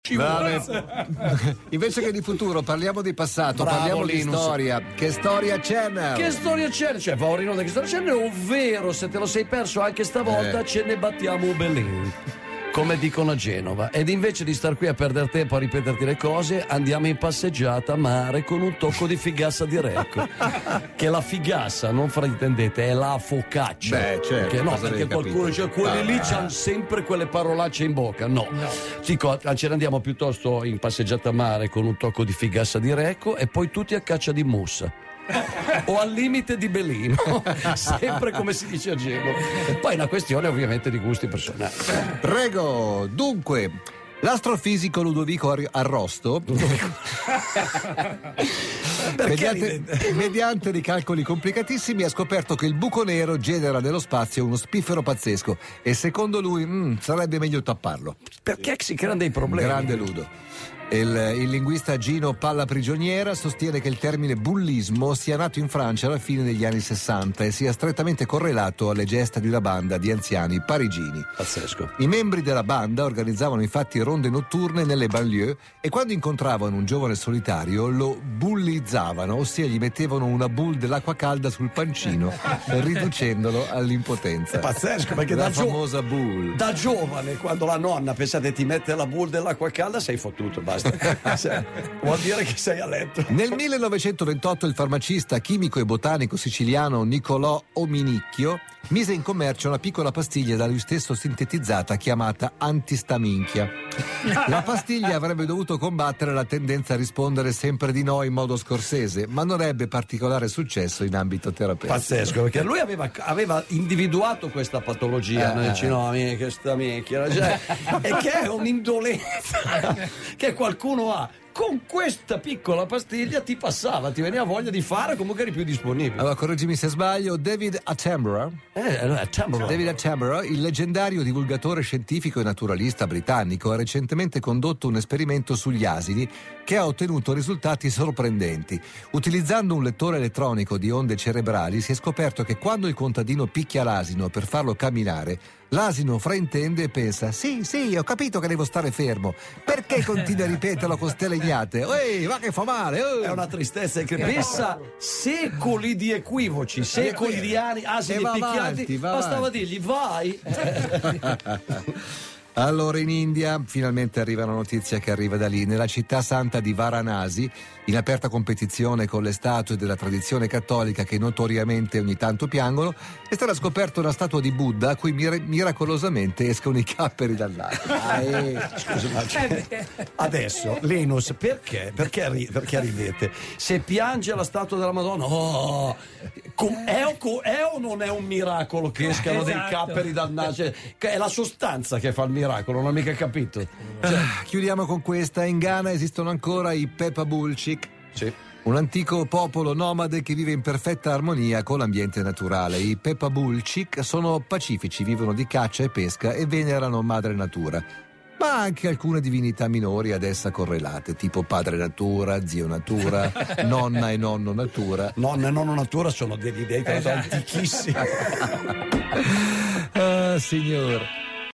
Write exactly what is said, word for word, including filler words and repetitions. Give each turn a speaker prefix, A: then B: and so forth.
A: Vabbè. Invece che di futuro parliamo di passato.
B: Bravo,
A: parliamo
B: Linus.
A: di storia. Che storia c'è?
B: Che storia c'è? Cioè, Paolino, che storia c'è? Ovvero, se te lo sei perso anche stavolta,
A: Eh.
B: ce ne battiamo Belin, come dicono a Genova. Ed invece di star qui a perdere tempo a ripeterti le cose, andiamo in passeggiata a mare con un tocco di figassa di Recco. Che la figassa, non fraintendete, è la focaccia.
A: Beh, certo,
B: Che no,
A: cosa
B: perché
A: avevi
B: qualcuno
A: capito?
B: dice quelli
A: Ah,
B: lì
A: ah.
B: c'hanno sempre quelle parolacce in bocca. No. Dico, ce ne andiamo piuttosto in passeggiata a mare con un tocco di figassa di Recco e poi tutti a caccia di mussa. O al limite di Belino, sempre come si dice a Genova. Poi è una questione ovviamente di gusti personali.
A: Prego. Dunque, l'astrofisico Ludovico Ar- Arrosto, mediante, mediante dei calcoli complicatissimi, ha scoperto che il buco nero genera nello spazio uno spiffero pazzesco e secondo lui mm, sarebbe meglio tapparlo.
B: Perché si creano dei problemi?
A: Grande Ludo. Il, il linguista Gino Palla Prigioniera sostiene che il termine bullismo sia nato in Francia alla fine degli anni sessanta e sia strettamente correlato alle gesta di una banda di anziani parigini.
B: Pazzesco.
A: I membri della banda organizzavano infatti ronde notturne nelle banlieue e quando incontravano un giovane solitario lo bullizzavano, ossia gli mettevano una boule dell'acqua calda sul pancino riducendolo all'impotenza.
B: È pazzesco, perché
A: la
B: da gio-
A: famosa boule.
B: Da giovane, quando la nonna, pensate, ti mette la boule dell'acqua calda, sei fottuto, basta. Cioè, vuol dire che sei a letto.
A: Nel millenovecentoventotto il farmacista, chimico e botanico siciliano Nicolò Ominicchio mise in commercio una piccola pastiglia da lui stesso sintetizzata chiamata antistaminchia. La pastiglia avrebbe dovuto combattere la tendenza a rispondere sempre di no in modo scorsese, ma non ebbe particolare successo in ambito terapeutico.
B: Pazzesco, perché lui aveva, aveva individuato questa patologia,
A: Eh,
B: no?
A: eh.
B: Dice, no, mica sta minchia, cioè, e che è un'indolenza che qualcuno ha. Con questa piccola pastiglia ti passava, ti veniva voglia di fare, comunque eri più disponibile.
A: Allora, correggimi se sbaglio, David Attenborough
B: Eh, allora, Chamberlain.
A: David Attenborough, il leggendario divulgatore scientifico e naturalista britannico, ha recentemente condotto un esperimento sugli asini che ha ottenuto risultati sorprendenti. Utilizzando un lettore elettronico di onde cerebrali si è scoperto che quando il contadino picchia l'asino per farlo camminare, l'asino fraintende e pensa: sì, sì, ho capito che devo stare fermo. Perché continua a ripeterlo con ste legnate? Ehi, va che fa male! oh!"
B: È una tristezza che pensa secoli di equivoci, secoli di ani, asini
A: E va
B: picchiati,
A: avanti, va
B: bastava
A: avanti.
B: dirgli vai.
A: Allora, in India finalmente arriva una notizia che arriva da lì. Nella città santa di Varanasi, in aperta competizione con le statue della tradizione cattolica che notoriamente ogni tanto piangono, è stata scoperta una statua di Buddha a cui mir- miracolosamente escono i capperi dal naso. Ah, eh.
B: Scusa, ma cioè, adesso Linus, perché? Perché, ri- perché ridete? Se piange la statua della Madonna, oh, com- è, o, co- è o non è un miracolo che escano dei
C: Esatto.
B: capperi dal naso? Cioè, che è la sostanza che fa il miracolo, non ho mica capito.
A: Cioè, chiudiamo con questa. In Ghana esistono ancora i Pepa Bulchik,
B: Sì.
A: un antico popolo nomade che vive in perfetta armonia con l'ambiente naturale. I Pepa Bulchik sono pacifici, vivono di caccia e pesca e venerano madre natura, ma anche alcune divinità minori ad essa correlate, tipo padre natura, zio natura, nonna e nonno natura.
B: Nonna e nonno natura sono degli dei
C: Esatto.
B: antichissimi.
A: Ah, signor.